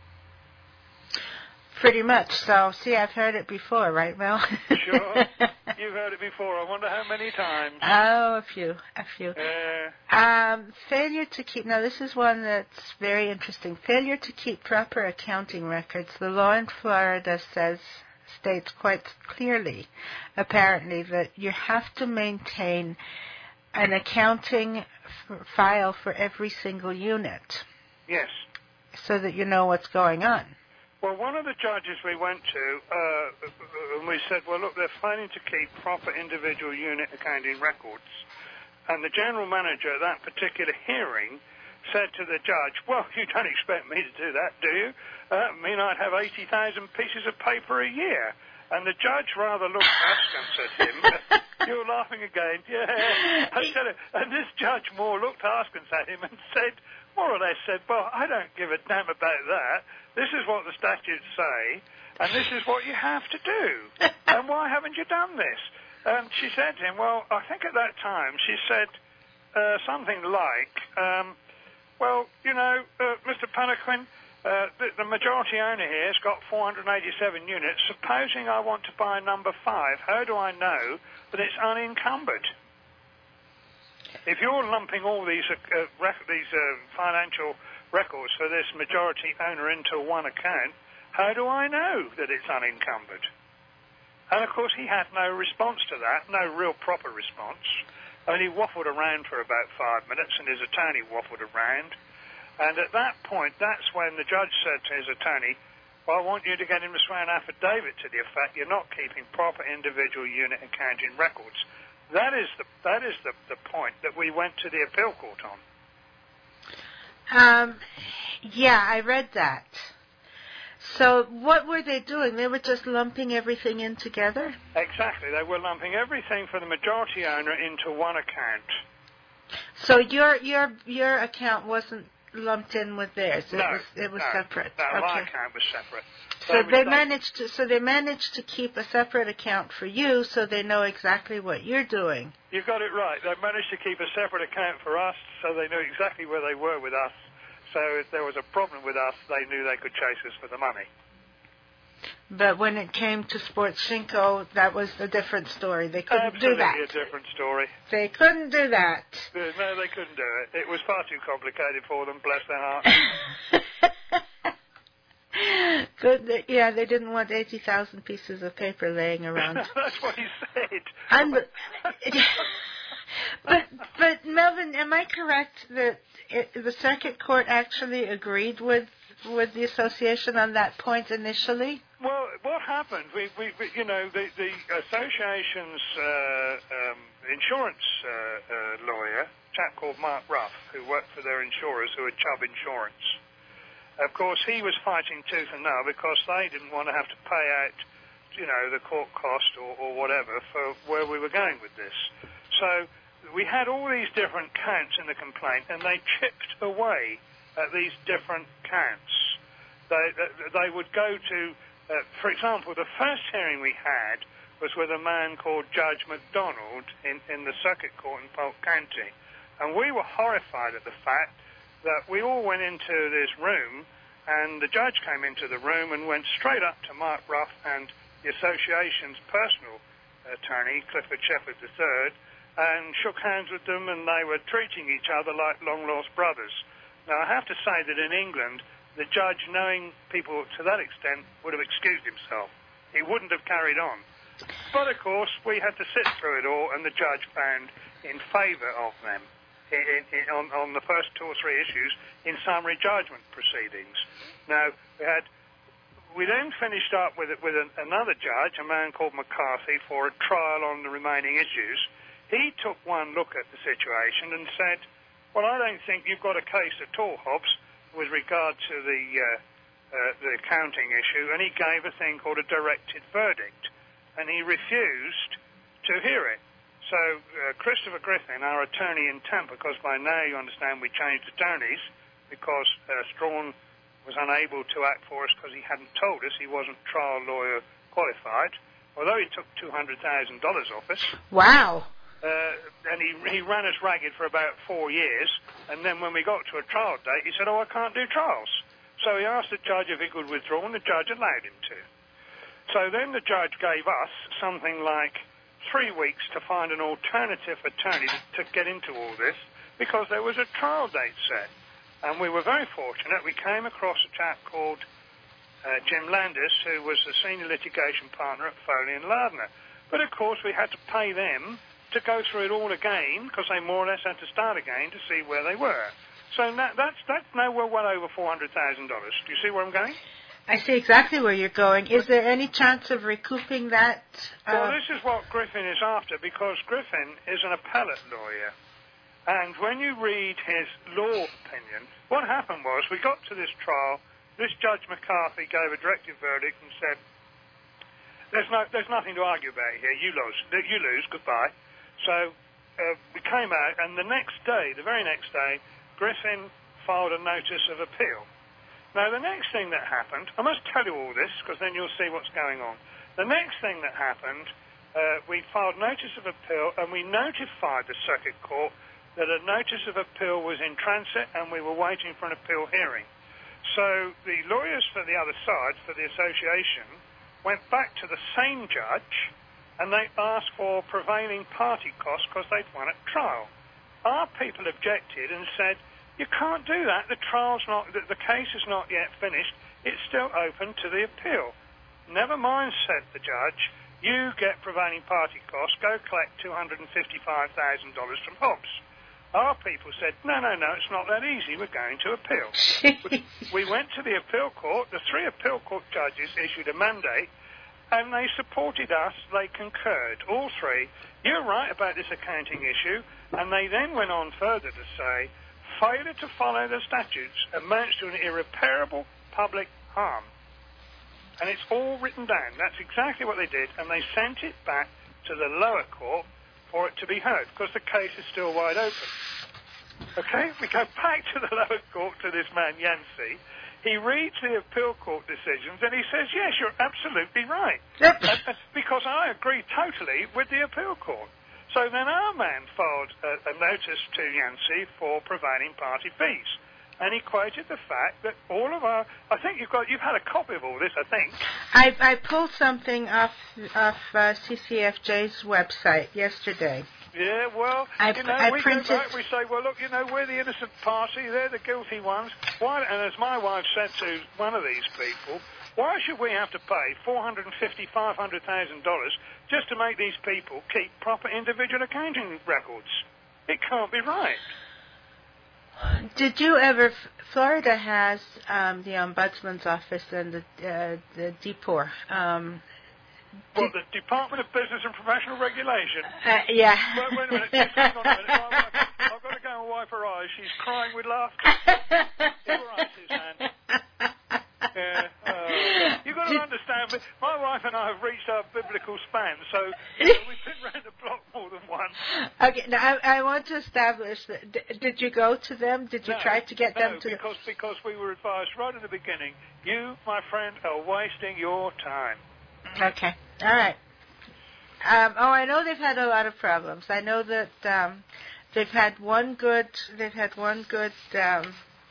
Pretty much. So, see, I've heard it before, right, Mel? Sure. You've heard it before. I wonder how many times. Oh, a few. A few. Uh, um, failure to keep... Now, this is one that's very interesting. Failure to keep proper accounting records. The law in Florida says... states quite clearly, apparently, that you have to maintain an accounting f- file for every single unit. Yes. So that you know what's going on. Well, one of the judges we went to, uh, and we said, well, look, they're failing to keep proper individual unit accounting records. And the general manager at that particular hearing said to the judge, well, you don't expect me to do that, do you? Uh, I mean, I'd have eighty thousand pieces of paper a year. And the judge rather looked askance at him. You're laughing again. Yeah. I said, and this judge more looked askance at him and said, more or less said, well, I don't give a damn about that. This is what the statutes say, and this is what you have to do. And why haven't you done this? And she said to him, well, I think at that time she said uh, something like, um, well, you know, uh, Mister Panaquin, uh, the, the majority owner here has got four hundred eighty-seven units. Supposing I want to buy number five, how do I know that it's unencumbered? If you're lumping all these uh, rec- these uh, financial records for this majority owner into one account, how do I know that it's unencumbered? And, of course, he had no response to that, no real proper response. I mean, he waffled around for about five minutes, and his attorney waffled around. And at that point, that's when the judge said to his attorney, well, I want you to get him to swear an affidavit to the effect you're not keeping proper individual unit accounting records. That is the that is the, the point that we went to the appeal court on. Um, yeah, I read that. So what were they doing? They were just lumping everything in together? Exactly. They were lumping everything for the majority owner into one account. So your your your account wasn't lumped in with theirs. It no, was it was no, separate. No, okay. my account was separate. So, so they they managed to so they managed to keep a separate account for you, so they know exactly what you're doing. You got it right. They managed to keep a separate account for us, so they knew exactly where they were with us. So if there was a problem with us, they knew they could chase us for the money. But when it came to Sportshinko, that was a different story. They couldn't Absolutely do that. Absolutely a different story. They couldn't do that. No, they couldn't do it. It was far too complicated for them, bless their hearts. Good. Yeah, they didn't want eighty thousand pieces of paper laying around. That's what he said. I'm, but, but, Melvin, am I correct that it, the circuit court actually agreed with with the association on that point initially? Well, what happened? We, we, we you know, the, the association's uh, um, insurance uh, uh, lawyer, a chap called Mark Ruff, who worked for their insurers, who are Chubb Insurance. Of course, he was fighting tooth and nail because they didn't want to have to pay out, you know, the court cost or, or whatever for where we were going with this. So we had all these different counts in the complaint, and they chipped away at these different counts. They, they would go to, uh, for example, the first hearing we had was with a man called Judge MacDonald in, in the circuit court in Polk County. And we were horrified at the fact that we all went into this room, and the judge came into the room and went straight up to Mark Ruff and the association's personal attorney, Clifford Shepherd the third, and shook hands with them, and they were treating each other like long-lost brothers. Now, I have to say that in England, the judge, knowing people to that extent, would have excused himself. He wouldn't have carried on. But, of course, we had to sit through it all, and the judge found in favour of them in, in, on, on the first two or three issues in summary judgment proceedings. Now, we had... We then finished up with, with an, another judge, a man called McCarthy, for a trial on the remaining issues. He took one look at the situation and said, well, I don't think you've got a case at all, Hobbs, with regard to the, uh, uh, the accounting issue, and he gave a thing called a directed verdict, and he refused to hear it. So uh, Christopher Griffin, our attorney in Tampa, because by now you understand we changed attorneys because uh, Strawn was unable to act for us because he hadn't told us he wasn't trial lawyer qualified, although he took two hundred thousand dollars off us. Wow. Uh, and he, he ran us ragged for about four years, and then when we got to a trial date, he said, oh, I can't do trials. So he asked the judge if he could withdraw, and the judge allowed him to. So then the judge gave us something like three weeks to find an alternative attorney to, to get into all this, because there was a trial date set. And we were very fortunate. We came across a chap called uh, Jim Landis, who was the senior litigation partner at Foley and Lardner. But, of course, we had to pay them to go through it all again, because they more or less had to start again to see where they were. So that, that's, that's now we're well over four hundred thousand dollars. Do you see where I'm going? I see exactly where you're going. Is there any chance of recouping that? Uh... Well, this is what Griffin is after, because Griffin is an appellate lawyer. And when you read his law opinion, what happened was we got to this trial. This Judge McCarthy gave a directive verdict and said, "There's no, there's nothing to argue about here. You lose. You lose. Goodbye." So uh, we came out, and the next day, the very next day, Griffin filed a notice of appeal. Now, the next thing that happened, I must tell you all this because then you'll see what's going on. The next thing that happened, uh, we filed notice of appeal, and we notified the circuit court that a notice of appeal was in transit and we were waiting for an appeal hearing. So the lawyers for the other side, for the association, went back to the same judge and they asked for prevailing party costs because they'd won at trial. Our people objected and said, you can't do that. The trial's not, the, the case is not yet finished. It's still open to the appeal. Never mind, said the judge, you get prevailing party costs, go collect two hundred fifty-five thousand dollars from Hobbs. Our people said, no, no, no, it's not that easy. We're going to appeal. we, we went to the appeal court. The three appeal court judges issued a mandate, and they supported us. They concurred, all three. You're right about this accounting issue. And they then went on further to say, failure to follow the statutes amounts to an irreparable public harm. And it's all written down. That's exactly what they did. And they sent it back to the lower court for it to be heard, because the case is still wide open. Okay, we go back to the lower court to this man, Yancey. He reads the appeal court decisions and he says, yes, you're absolutely right. Yep. uh, because I agree totally with the appeal court. So then our man filed a, a notice to Yancey for prevailing party fees. And he quoted the fact that all of our, I think you've got, you've had a copy of all this, I think. I, I pulled something off, off uh, C C F J's website yesterday. Yeah, well, I, you know, I we printed... go back, we say, well, look, you know, we're the innocent party, they're the guilty ones. Why? And as my wife said to one of these people, why should we have to pay four hundred fifty thousand dollars, five hundred thousand dollars just to make these people keep proper individual accounting records? It can't be right. Did you ever? Florida has um, the Ombudsman's Office and the uh, the D P O R. Um, Well, the Department of Business and Professional Regulation. Uh, yeah. Wait, wait a minute. Just hang on a minute. I've, I've, I've got to go and wipe her eyes. She's crying with laughter. You're right, Suzanne. Yeah. Uh, you've got to understand, but my wife and I have reached our biblical span, so you know, we've been round the block more more than one. Okay, now I, I want to establish that. D- did you go to them? Did you no, try to get no, them to? because because we were advised right at the beginning. You, my friend, are wasting your time. Okay, all right. Um, oh, I know they've had a lot of problems. I know that um, they've had one good. They've had one good. Um,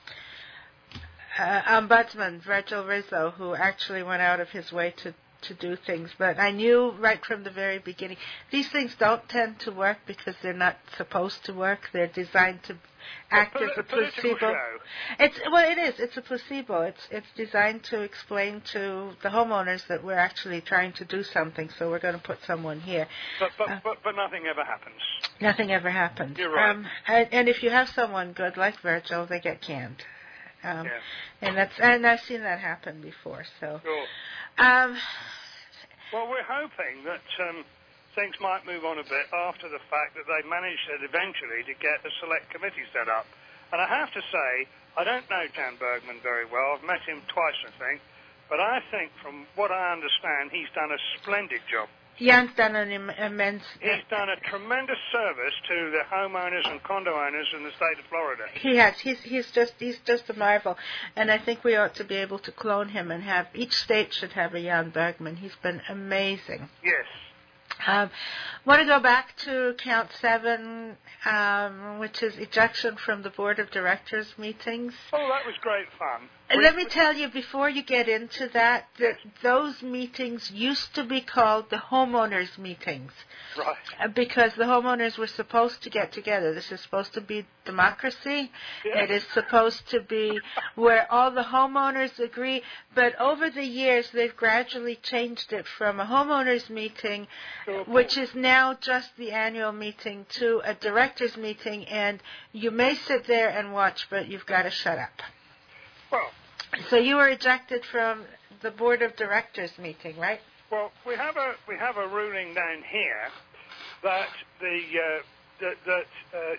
Uh, Ombudsman Virgil Rizzo, who actually went out of his way to, to do things. But I knew right from the very beginning, these things don't tend to work because they're not supposed to work. They're designed to act a poli- as a political placebo. show. It's well, it is. It's a placebo. It's it's designed to explain to the homeowners that we're actually trying to do something. So we're going to put someone here. But but, Uh, but but nothing ever happens. Nothing ever happens. You're right. Um, and, and if you have someone good like Virgil, they get canned. Um, Yeah. And that's and I've seen that happen before. So, Sure. um, Well, we're hoping that um, things might move on a bit after the fact that they managed eventually to get a select committee set up. And I have to say, I don't know Jan Bergman very well. I've met him twice, I think. But I think, from what I understand, he's done a splendid job. Jan's done an Im- immense. He's done a tremendous service to the homeowners and condo owners in the state of Florida. He has. He's he's just he's just a marvel, and I think we ought to be able to clone him and have each state should have a Jan Bergman. He's been amazing. Yes. Um, want to go back to count seven, um, which is ejection from the board of directors meetings. Oh, that was great fun. And We- let me we- tell you, before you get into that, that those meetings used to be called the homeowners meetings. Right. Uh, Because the homeowners were supposed to get together. This is supposed to be democracy. Yeah. It is supposed to be where all the homeowners agree. But over the years, they've gradually changed it from a homeowners meeting, Sure. which is now just the annual meeting, to a directors meeting. And you may sit there and watch, but you've got to shut up. Well, So you were ejected from the board of directors meeting, right? well, we have a we have a ruling down here that the uh, that, that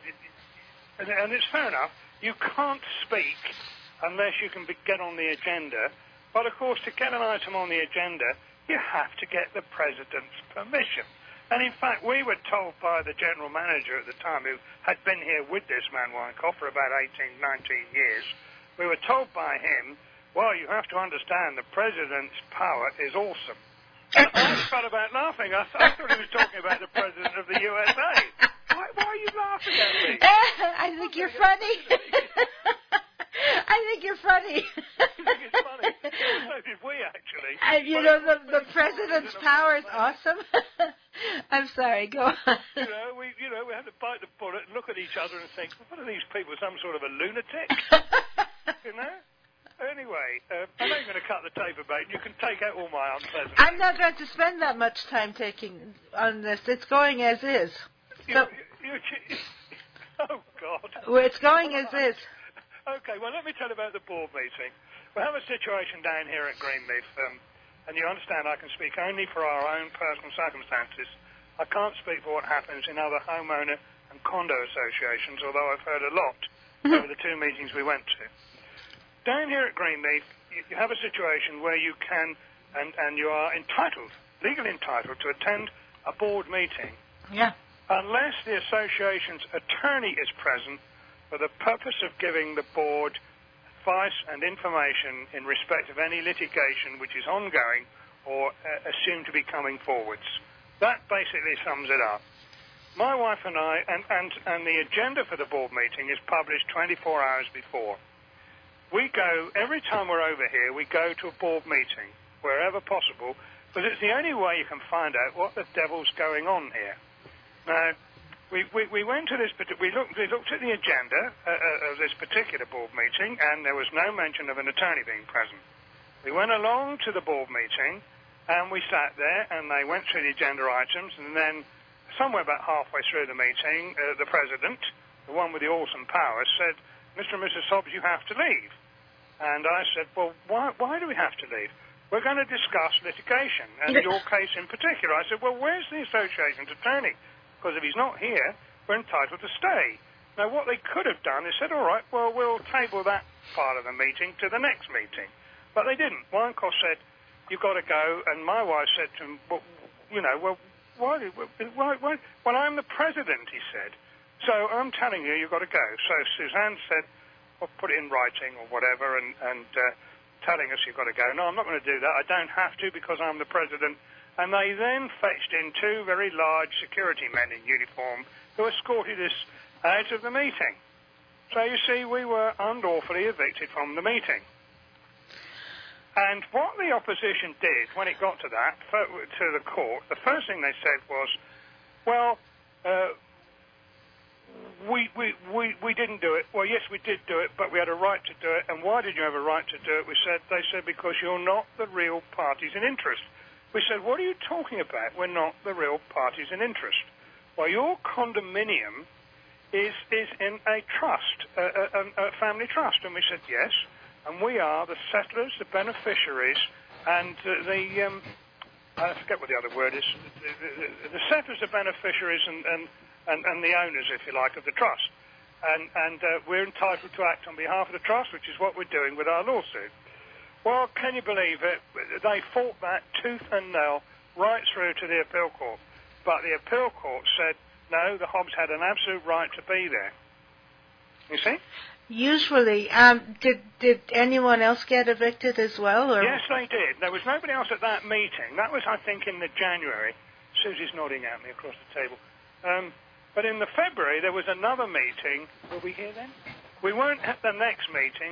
uh, and, and it's fair enough. You can't speak unless you can be, get on the agenda. But of course, to get an item on the agenda, you have to get the president's permission. And in fact, we were told by the general manager at the time, who had been here with this man Weinkoff for about eighteen, nineteen years. We were told by him, well, you have to understand the president's power is awesome. And I felt about laughing. I, th- I thought he was talking about the president of the U S A. Why, why are you laughing at me? I think you're funny. I think you're funny. You think it's funny? Well, so did we, actually. And you But know, it the, was the very president's funny. power is awesome. I'm sorry, go on. You know, we, you know, we had to bite the bullet and look at each other and think, what are these people, some sort of a lunatic? You know? Anyway, uh, I'm not going to cut the tape about it. You can take out all my unpleasant. I'm not going to spend that much time taking on this. It's going as is. You, So, you, you, oh, God. well, it's going as is. Okay, well, let me tell you about the board meeting. We have a situation down here at Greenleaf, um, and you understand I can speak only for our own personal circumstances. I can't speak for what happens in other homeowner and condo associations, although I've heard a lot over the two meetings we went to. Down here at Greenleaf, you, you have a situation where you can, and, and you are entitled, legally entitled, to attend a board meeting Yeah. unless the association's attorney is present for the purpose of giving the board advice and information in respect of any litigation which is ongoing or uh, assumed to be coming forwards. That basically sums it up. My wife and I, and, and, and the agenda for the board meeting is published twenty-four hours before. We go, every time we're over here, we go to a board meeting, wherever possible, because it's the only way you can find out what the devil's going on here. Now, we, we, we went to this, we looked, we looked at the agenda uh, uh, of this particular board meeting, and there was no mention of an attorney being present. We went along to the board meeting, and we sat there, and they went through the agenda items, and then somewhere about halfway through the meeting, uh, the president, the one with the awesome powers, said, Mister and Missus Hobbs, you have to leave. And I said, well, why, why do we have to leave? We're going to discuss litigation, and your case in particular. I said, well, where's the association's attorney? Because if he's not here, we're entitled to stay. Now, what they could have done is said, all right, well, we'll table that part of the meeting to the next meeting. But they didn't. Weinkoff said, you've got to go, and my wife said to him, well, you know, well, why, why, why? Well, I'm the president, he said. So I'm telling you, you've got to go. So Suzanne said, well, put it in writing or whatever, and, and uh, telling us you've got to go. No, I'm not going to do that. I don't have to because I'm the president. And they then fetched in two very large security men in uniform who escorted us out of the meeting. So you see, we were unlawfully evicted from the meeting. And what the opposition did when it got to that, to the court, the first thing they said was, well, uh, we, we, we, we didn't do it. Well, yes, we did do it, but we had a right to do it. And why did you have a right to do it? We said, they said, because you're not the real parties in interest. We said, what are you talking about? We're not the real parties in interest. Well, your condominium is is in a trust, a, a, a family trust. And we said, yes, and we are the settlers, the beneficiaries, and uh, the, um, I forget what the other word is, the, the, the settlers, the beneficiaries, and, and, and, and the owners, if you like, of the trust. And, and uh, we're entitled to act on behalf of the trust, which is what we're doing with our lawsuit. Well, can you believe it? They fought that tooth and nail right through to the appeal court. But the appeal court said, no, the Hobbs had an absolute right to be there. You see? Usually, um, did did anyone else get evicted as well? Or? Yes, they did. There was nobody else at that meeting. That was, I think, in the January. Susie's nodding at me across the table. Um, but in the February, there was another meeting. Were we here then? We weren't at the next meeting,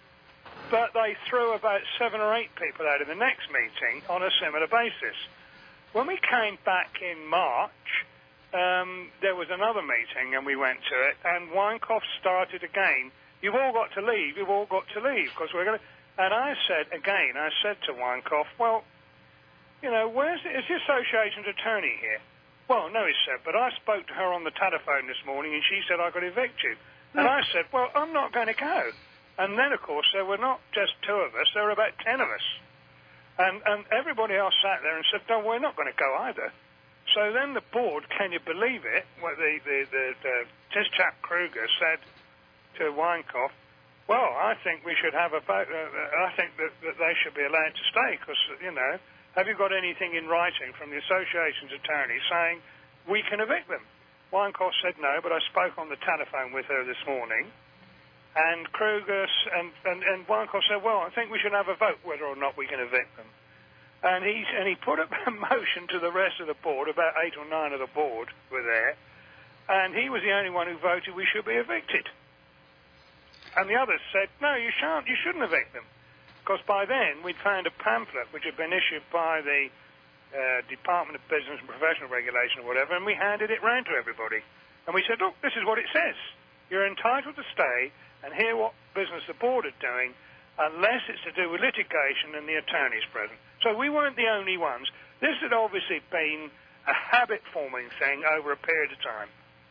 but they threw about seven or eight people out of the next meeting on a similar basis. When we came back in March, um, there was another meeting, and we went to it, and Weinkoff started again. You've all got to leave. You've all got to leave because we're going to. And I said again, I said to Weinkoff, well, you know, where's the, is the association's attorney here? Well, no, he said, but I spoke to her on the telephone this morning, and she said I could evict you. And I said, well, I'm not going to go. And then, of course, there were not just two of us, there were about ten of us. And, and everybody else sat there and said, no, we're not going to go either. So then the board, can you believe it, well, the, the, the, the Tischak Kruger said to Weinkoff, well, I think we should have a vote, uh, I think that, that they should be allowed to stay because, you know, have you got anything in writing from the association's attorney saying we can evict them? Weinkoff said no, but I spoke on the telephone with her this morning. And Kruger and, and, and Weinkoff said, well, I think we should have a vote whether or not we can evict them. And he, and he put up a motion to the rest of the board, about eight or nine of the board were there, and he was the only one who voted we should be evicted. And the others said, no, you shan't, you shouldn't evict them. Because by then we'd found a pamphlet which had been issued by the uh, Department of Business and Professional Regulation or whatever, and we handed it round to everybody. And we said, look, this is what it says. You're entitled to stay and hear what business the board are doing unless it's to do with litigation and the attorney's present. So we weren't the only ones. This had obviously been a habit-forming thing over a period of time.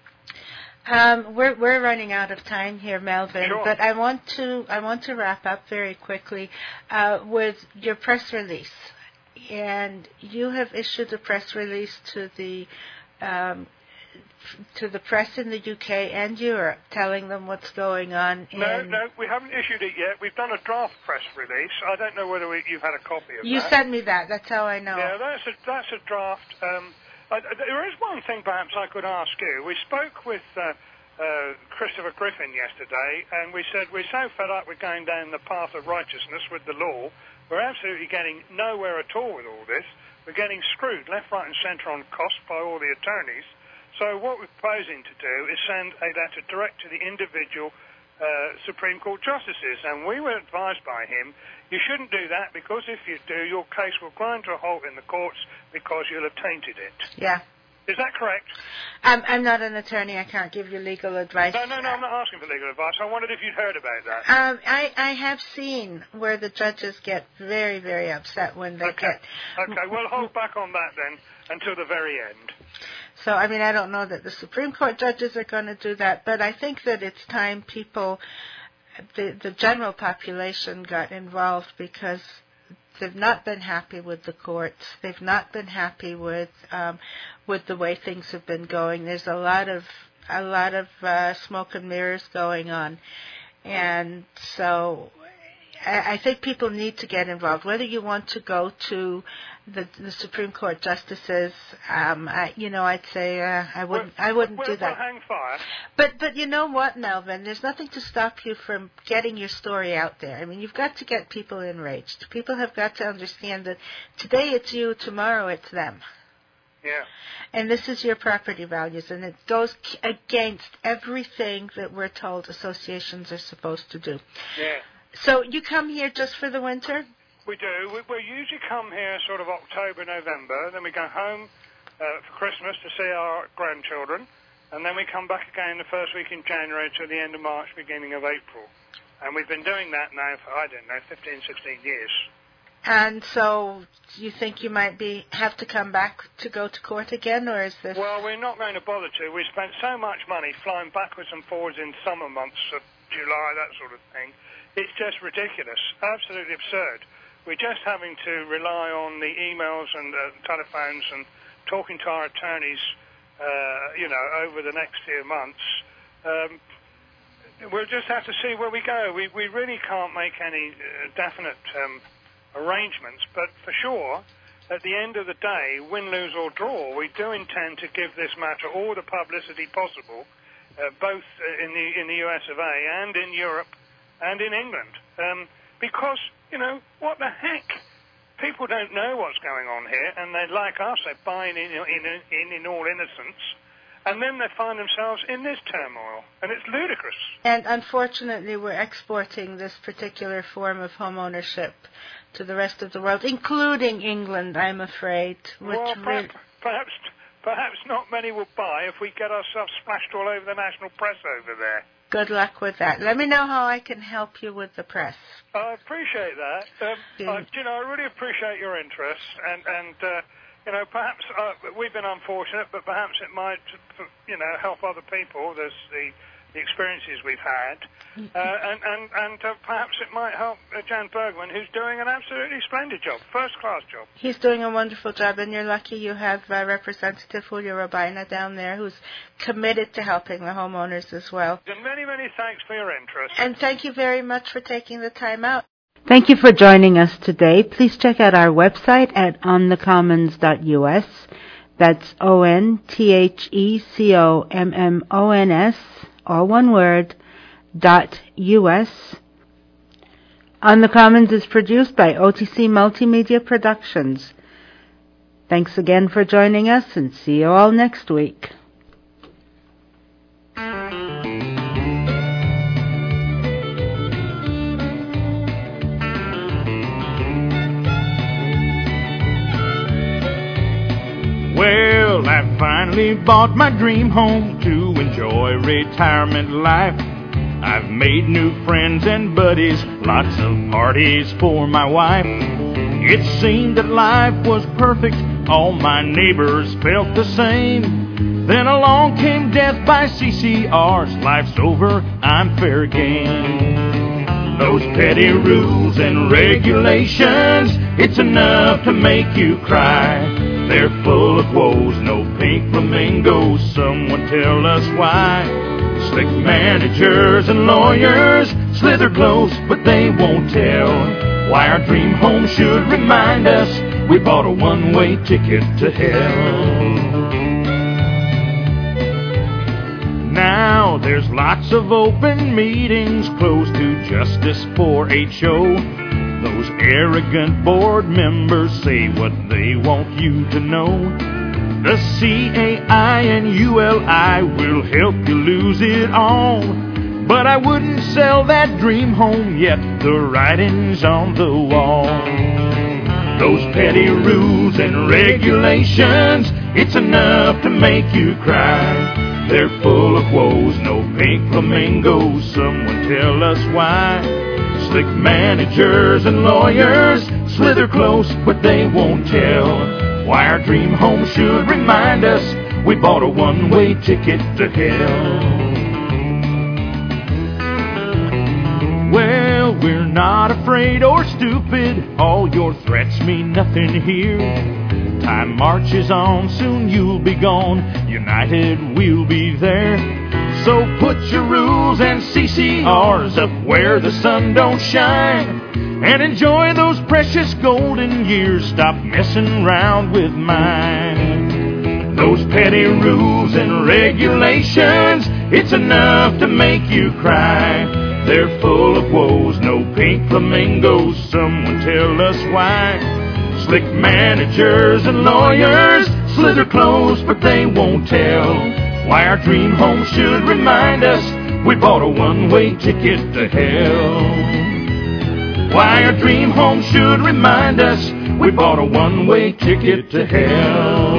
Um, we're we're running out of time here, Melvin. Sure. But I want to I want to wrap up very quickly uh, with your press release, and you have issued a press release to the um, to the press in the U K and Europe, telling them what's going on. No, in no, we haven't issued it yet. We've done a draft press release. I don't know whether we, you've had a copy of you that. You sent me that. That's how I know. Yeah, that's a that's a draft. Um, Uh, there is one thing perhaps I could ask you. We spoke with uh, uh, Christopher Griffin yesterday, and we said we're so fed up with going down the path of righteousness with the law. We're absolutely getting nowhere at all with all this. We're getting screwed left, right and centre on cost by all the attorneys. So what we're proposing to do is send a letter direct to the individual uh, Supreme Court justices. And we were advised by him, you shouldn't do that because if you do, your case will grind to a halt in the courts because you'll have tainted it. Yeah. Is that correct? I'm, I'm not an attorney. I can't give you legal advice. No, no, no, I'm not asking for legal advice. I wondered if you'd heard about that. Um, I, I have seen where the judges get very, very upset when they okay. get... Okay, well, hold back on that then until the very end. So, I mean, I don't know that the Supreme Court judges are going to do that, but I think that it's time people, the, the general population got involved because they've not been happy with the courts. They've not been happy with um, with the way things have been going. There's a lot of a lot of uh, smoke and mirrors going on, and so I think people need to get involved, whether you want to go to the, the Supreme Court justices. Um, I, you know, I'd say uh, I wouldn't. We'll, I wouldn't we'll, do that. We'll hang fire. But but you know what, Melvin? There's nothing to stop you from getting your story out there. I mean, you've got to get people enraged. People have got to understand that today it's you, tomorrow it's them. Yeah. And this is your property values, and it goes against everything that we're told associations are supposed to do. Yeah. So you come here just for the winter? We do. We, we usually come here sort of October, November. Then we go home uh, for Christmas to see our grandchildren. And then we come back again the first week in January to the end of March, beginning of April. And we've been doing that now for, I don't know, fifteen, sixteen years. And so you think you might be have to come back to go to court again, or is this... Well, we're not going to bother to. We spent so much money flying backwards and forwards in summer months of July, that sort of thing. It's just ridiculous, absolutely absurd. We're just having to rely on the emails and uh, telephones and talking to our attorneys, uh, you know, over the next few months. Um, we'll just have to see where we go. We, we really can't make any uh, definite um, arrangements, but for sure, at the end of the day, win, lose or draw, we do intend to give this matter all the publicity possible, uh, both in the in the U S of A and in Europe and in England, um, because, you know, what the heck? People don't know what's going on here, and they, like us, they're buying in in, in in all innocence, and then they find themselves in this turmoil, and it's ludicrous. And unfortunately, we're exporting this particular form of home ownership to the rest of the world, including England, I'm afraid. Which Well, re- perhaps, perhaps, perhaps not many will buy if we get ourselves splashed all over the national press over there. Good luck with that. Let me know how I can help you with the press. I appreciate that. Um, Yeah. I, you know, I really appreciate your interest, and and uh, you know, perhaps uh, we've been unfortunate, but perhaps it might, you know, help other people. There's the the experiences we've had, uh, and and and uh, perhaps it might help uh, Jan Bergman, who's doing an absolutely splendid job, first class job. He's doing a wonderful job, and you're lucky you have uh, Representative Julio Robina down there, who's committed to helping the homeowners as well. And many, many thanks for your interest. And thank you very much for taking the time out. Thank you for joining us today. Please check out our website at on the commons dot U S. That's O N T H E C O M M O N S, all one word, dot U S. On the Commons is produced by O T C Multimedia Productions. Thanks again for joining us, and see you all next week. Well, I finally bought my dream home to enjoy retirement life. I've made new friends and buddies, lots of parties for my wife. It seemed that life was perfect, all my neighbors felt the same. Then along came death by C C R's, life's over, I'm fair game. Those petty rules and regulations, it's enough to make you cry. They're full of woes, no pink flamingos, someone tell us why. Slick managers and lawyers slither close, but they won't tell why our dream home should remind us we bought a one-way ticket to hell. Now there's lots of open meetings closed to justice for H O. Those arrogant board members say what they want you to know. The C A I and U L I will help you lose it all. But I wouldn't sell that dream home yet, the writing's on the wall. Those petty rules and regulations, it's enough to make you cry. They're full of woes, no pink flamingos, someone tell us why. Slick managers and lawyers slither close, but they won't tell why our dream home should remind us we bought a one-way ticket to hell. Well, we're not afraid or stupid, all your threats mean nothing here. Time marches on, soon you'll be gone, united we'll be there. So put your rules and C C Rs up where the sun don't shine, and enjoy those precious golden years. Stop messing around with mine. Those petty rules and regulations, it's enough to make you cry. They're full of woes, no pink flamingos. Someone tell us why. Slick managers and lawyers slither close, but they won't tell why our dream home should remind us we bought a one-way ticket to hell. Why our dream home should remind us we bought a one-way ticket to hell.